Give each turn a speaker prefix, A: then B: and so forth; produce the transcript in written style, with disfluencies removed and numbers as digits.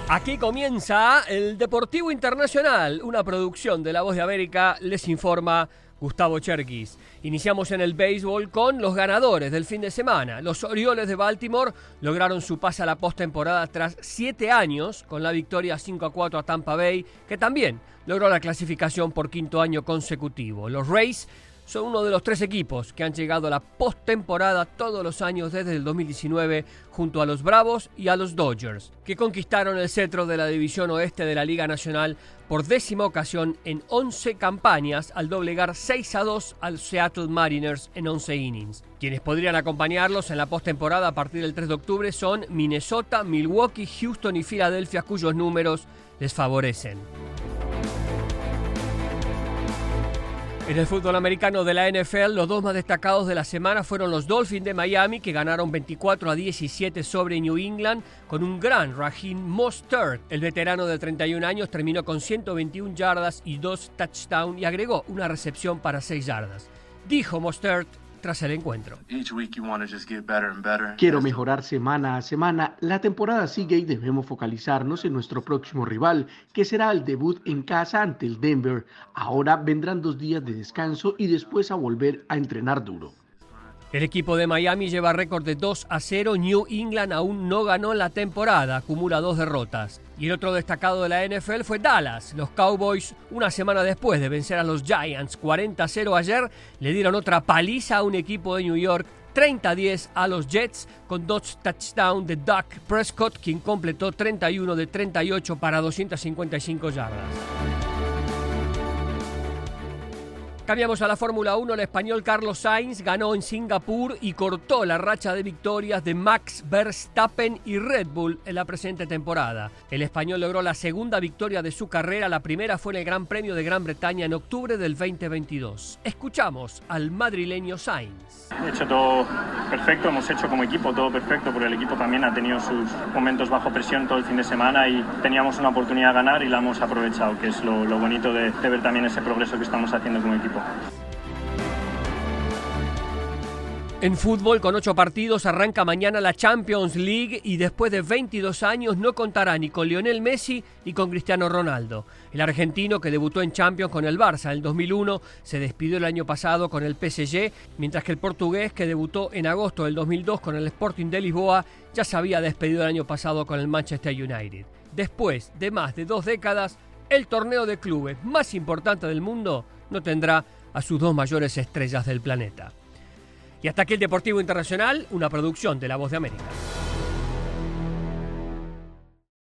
A: Aquí comienza el Deportivo Internacional, una producción de La Voz de América, les informa Gustavo Cherkis. Iniciamos en el béisbol con los ganadores del fin de semana. Los Orioles de Baltimore lograron su pase a la postemporada tras 7 años con la victoria 5-4 a Tampa Bay, que también logró la clasificación por 5º año consecutivo. Los Rays son uno de los 3 equipos que han llegado a la postemporada todos los años desde el 2019, junto a los Bravos y a los Dodgers, que conquistaron el cetro de la División Oeste de la Liga Nacional por 10ª ocasión en 11 campañas al doblegar 6-2 al Seattle Mariners en 11 innings. Quienes podrían acompañarlos en la postemporada a partir del 3 de octubre son Minnesota, Milwaukee, Houston y Filadelfia, cuyos números les favorecen. En el fútbol americano de la NFL, los 2 más destacados de la semana fueron los Dolphins de Miami, que ganaron 24-17 sobre New England con un gran Raheem Mostert. El veterano de 31 años terminó con 121 yardas y 2 touchdowns y agregó una recepción para 6 yardas. Dijo Mostert tras el encuentro:
B: Quiero mejorar semana a semana. La temporada sigue y debemos focalizarnos en nuestro próximo rival, que será el debut en casa ante el Denver. Ahora vendrán 2 días de descanso y después a volver a entrenar duro.
A: El equipo de Miami lleva récord de 2-0. New England aún no ganó la temporada, acumula 2 derrotas. Y el otro destacado de la NFL fue Dallas. Los Cowboys, una semana después de vencer a los Giants 40-0 ayer, le dieron otra paliza a un equipo de New York, 30-10 a los Jets, con 2 touchdowns de Dak Prescott, quien completó 31 de 38 para 255 yardas. Cambiamos a la Fórmula 1. El español Carlos Sainz ganó en Singapur y cortó la racha de victorias de Max Verstappen y Red Bull en la presente temporada. El español logró la 2ª victoria de su carrera. La primera fue en el Gran Premio de Gran Bretaña en octubre del 2022. Escuchamos al madrileño Sainz.
C: He hecho todo perfecto, hemos hecho como equipo todo perfecto, porque el equipo también ha tenido sus momentos bajo presión todo el fin de semana y teníamos una oportunidad de ganar y la hemos aprovechado, que es lo bonito de ver también ese progreso que estamos haciendo como equipo.
A: En fútbol, con 8 partidos, arranca mañana la Champions League y después de 22 años no contará ni con Lionel Messi ni con Cristiano Ronaldo. El argentino, que debutó en Champions con el Barça en el 2001, se despidió el año pasado con el PSG, mientras que el portugués, que debutó en agosto del 2002 con el Sporting de Lisboa, ya se había despedido el año pasado con el Manchester United. Después de más de 2 décadas, el torneo de clubes más importante del mundo no tendrá a sus 2 mayores estrellas del planeta. Y hasta aquí el Deportivo Internacional, una producción de La Voz de América.